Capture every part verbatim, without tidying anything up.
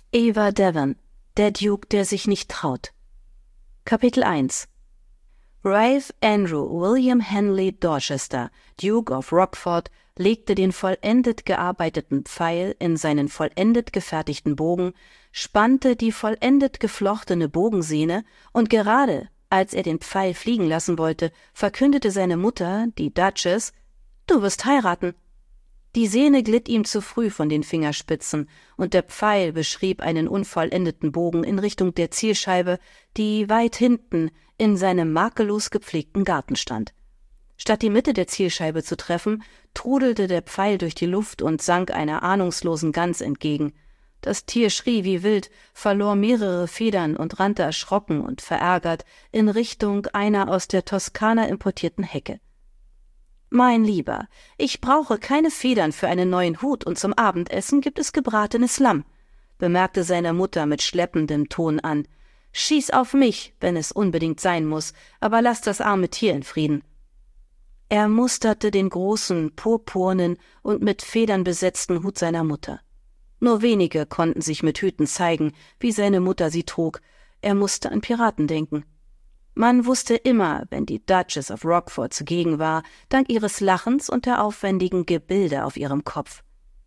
Eva Devon, der Duke, der sich nicht traut. Kapitel eins. Ralph Andrew William Henley Dorchester, Duke of Rochford, legte den vollendet gearbeiteten Pfeil in seinen vollendet gefertigten Bogen, spannte die vollendet geflochtene Bogensehne, und gerade als er den Pfeil fliegen lassen wollte, verkündete seine Mutter, die Duchess: »Du wirst heiraten.« Die Sehne glitt ihm zu früh von den Fingerspitzen, und der Pfeil beschrieb einen unvollendeten Bogen in Richtung der Zielscheibe, die weit hinten in seinem makellos gepflegten Garten stand. Statt die Mitte der Zielscheibe zu treffen, trudelte der Pfeil durch die Luft und sank einer ahnungslosen Gans entgegen. Das Tier schrie wie wild, verlor mehrere Federn und rannte erschrocken und verärgert in Richtung einer aus der Toskana importierten Hecke. »Mein Lieber, ich brauche keine Federn für einen neuen Hut, und zum Abendessen gibt es gebratenes Lamm«, bemerkte seine Mutter mit schleppendem Ton an. »Schieß auf mich, wenn es unbedingt sein muss, aber lass das arme Tier in Frieden.« Er musterte den großen, purpurnen und mit Federn besetzten Hut seiner Mutter. Nur wenige konnten sich mit Hüten zeigen, wie seine Mutter sie trug. Er musste an Piraten denken. Man wusste immer, wenn die Duchess of Rochford zugegen war, dank ihres Lachens und der aufwendigen Gebilde auf ihrem Kopf.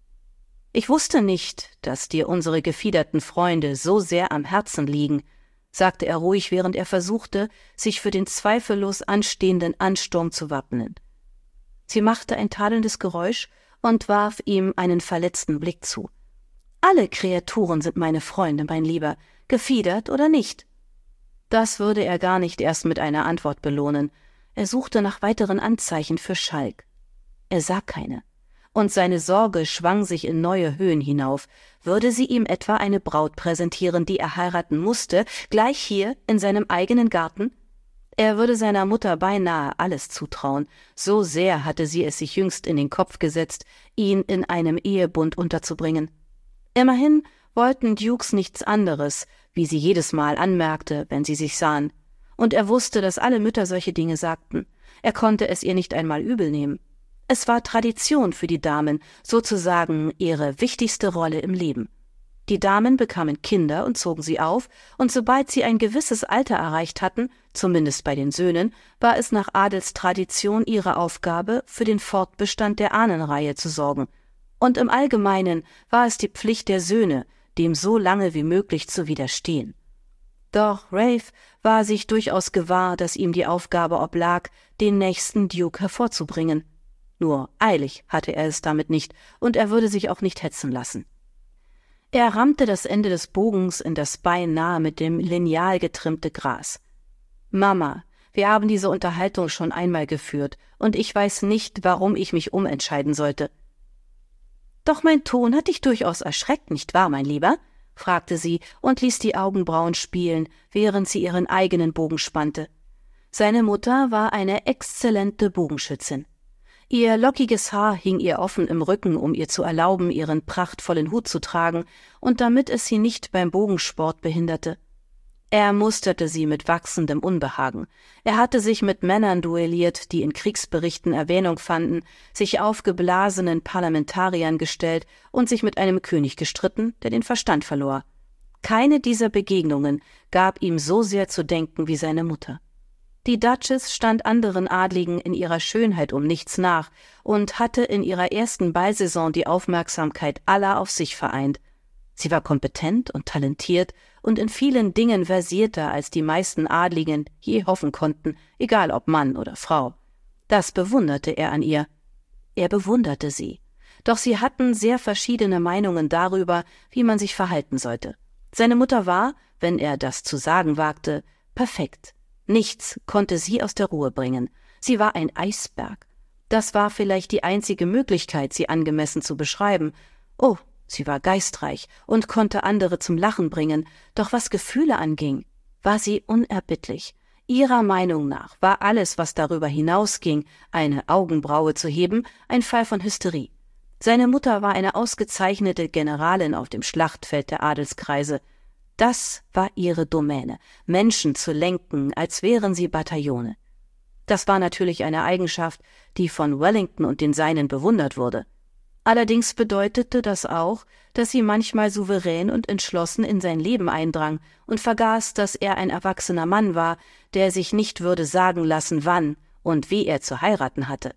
»Ich wusste nicht, dass dir unsere gefiederten Freunde so sehr am Herzen liegen«, sagte er ruhig, während er versuchte, sich für den zweifellos anstehenden Ansturm zu wappnen. Sie machte ein tadelndes Geräusch und warf ihm einen verletzten Blick zu. »Alle Kreaturen sind meine Freunde, mein Lieber, gefiedert oder nicht.« Das würde er gar nicht erst mit einer Antwort belohnen. Er suchte nach weiteren Anzeichen für Schalk. Er sah keine. Und seine Sorge schwang sich in neue Höhen hinauf. Würde sie ihm etwa eine Braut präsentieren, die er heiraten musste, gleich hier in seinem eigenen Garten? Er würde seiner Mutter beinahe alles zutrauen. So sehr hatte sie es sich jüngst in den Kopf gesetzt, ihn in einem Ehebund unterzubringen. Immerhin wollten Dukes nichts anderes, wie sie jedes Mal anmerkte, wenn sie sich sahen. Und er wusste, dass alle Mütter solche Dinge sagten. Er konnte es ihr nicht einmal übel nehmen. Es war Tradition für die Damen, sozusagen ihre wichtigste Rolle im Leben. Die Damen bekamen Kinder und zogen sie auf, und sobald sie ein gewisses Alter erreicht hatten, zumindest bei den Söhnen, war es nach Adelstradition ihre Aufgabe, für den Fortbestand der Ahnenreihe zu sorgen. Und im Allgemeinen war es die Pflicht der Söhne, dem so lange wie möglich zu widerstehen. Doch Ralph war sich durchaus gewahr, dass ihm die Aufgabe oblag, den nächsten Duke hervorzubringen. Nur eilig hatte er es damit nicht, und er würde sich auch nicht hetzen lassen. Er rammte das Ende des Bogens in das beinahe mit dem Lineal getrimmte Gras. »Mama, wir haben diese Unterhaltung schon einmal geführt, und ich weiß nicht, warum ich mich umentscheiden sollte.« »Doch mein Ton hat dich durchaus erschreckt, nicht wahr, mein Lieber?« fragte sie und ließ die Augenbrauen spielen, während sie ihren eigenen Bogen spannte. Seine Mutter war eine exzellente Bogenschützin. Ihr lockiges Haar hing ihr offen im Rücken, um ihr zu erlauben, ihren prachtvollen Hut zu tragen, und damit es sie nicht beim Bogensport behinderte. Er musterte sie mit wachsendem Unbehagen. Er hatte sich mit Männern duelliert, die in Kriegsberichten Erwähnung fanden, sich aufgeblasenen Parlamentariern gestellt und sich mit einem König gestritten, der den Verstand verlor. Keine dieser Begegnungen gab ihm so sehr zu denken wie seine Mutter. Die Duchess stand anderen Adligen in ihrer Schönheit um nichts nach und hatte in ihrer ersten Ballsaison die Aufmerksamkeit aller auf sich vereint. Sie war kompetent und talentiert und in vielen Dingen versierter, als die meisten Adligen je hoffen konnten, egal ob Mann oder Frau. Das bewunderte er an ihr. Er bewunderte sie. Doch sie hatten sehr verschiedene Meinungen darüber, wie man sich verhalten sollte. Seine Mutter war, wenn er das zu sagen wagte, perfekt. Nichts konnte sie aus der Ruhe bringen. Sie war ein Eisberg. Das war vielleicht die einzige Möglichkeit, sie angemessen zu beschreiben. Oh, sie war geistreich und konnte andere zum Lachen bringen, doch was Gefühle anging, war sie unerbittlich. Ihrer Meinung nach war alles, was darüber hinausging, eine Augenbraue zu heben, ein Fall von Hysterie. Seine Mutter war eine ausgezeichnete Generalin auf dem Schlachtfeld der Adelskreise. Das war ihre Domäne, Menschen zu lenken, als wären sie Bataillone. Das war natürlich eine Eigenschaft, die von Wellington und den Seinen bewundert wurde. Allerdings bedeutete das auch, dass sie manchmal souverän und entschlossen in sein Leben eindrang und vergaß, dass er ein erwachsener Mann war, der sich nicht würde sagen lassen, wann und wie er zu heiraten hatte.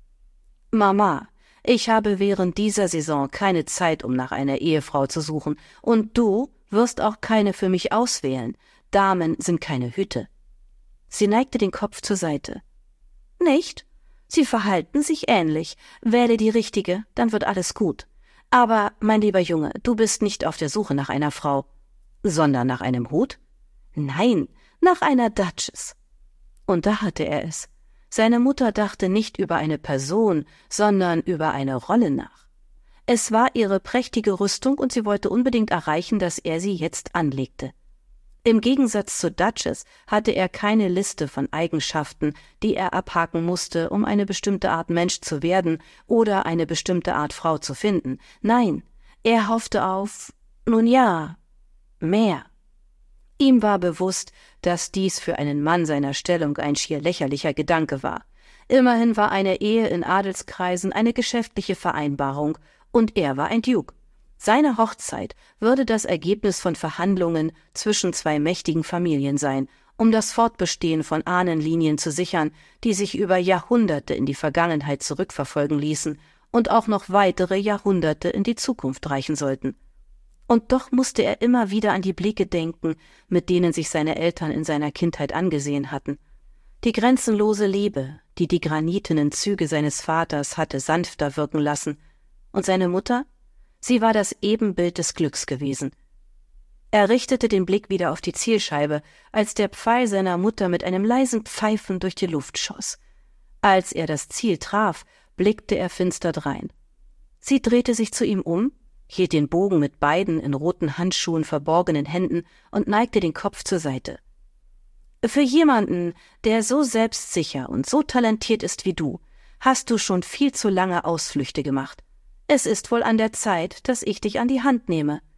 »Mama, ich habe während dieser Saison keine Zeit, um nach einer Ehefrau zu suchen, und du wirst auch keine für mich auswählen. Damen sind keine Hüte.« Sie neigte den Kopf zur Seite. »Nicht? Sie verhalten sich ähnlich. Wähle die richtige, dann wird alles gut. Aber, mein lieber Junge, du bist nicht auf der Suche nach einer Frau.« »Sondern nach einem Hut?« »Nein, nach einer Duchess.« Und da hatte er es. Seine Mutter dachte nicht über eine Person, sondern über eine Rolle nach. Es war ihre prächtige Rüstung und sie wollte unbedingt erreichen, dass er sie jetzt anlegte. Im Gegensatz zur Duchess hatte er keine Liste von Eigenschaften, die er abhaken musste, um eine bestimmte Art Mensch zu werden oder eine bestimmte Art Frau zu finden. Nein, er hoffte auf, nun ja, mehr. Ihm war bewusst, dass dies für einen Mann seiner Stellung ein schier lächerlicher Gedanke war. Immerhin war eine Ehe in Adelskreisen eine geschäftliche Vereinbarung, und er war ein Duke. Seine Hochzeit würde das Ergebnis von Verhandlungen zwischen zwei mächtigen Familien sein, um das Fortbestehen von Ahnenlinien zu sichern, die sich über Jahrhunderte in die Vergangenheit zurückverfolgen ließen und auch noch weitere Jahrhunderte in die Zukunft reichen sollten. Und doch musste er immer wieder an die Blicke denken, mit denen sich seine Eltern in seiner Kindheit angesehen hatten. Die grenzenlose Liebe, die die granitenen Züge seines Vaters hatte sanfter wirken lassen. Und seine Mutter? Sie war das Ebenbild des Glücks gewesen. Er richtete den Blick wieder auf die Zielscheibe, als der Pfeil seiner Mutter mit einem leisen Pfeifen durch die Luft schoss. Als er das Ziel traf, blickte er finster drein. Sie drehte sich zu ihm um, hielt den Bogen mit beiden in roten Handschuhen verborgenen Händen und neigte den Kopf zur Seite. »Für jemanden, der so selbstsicher und so talentiert ist wie du, hast du schon viel zu lange Ausflüchte gemacht. Es ist wohl an der Zeit, dass ich dich an die Hand nehme.«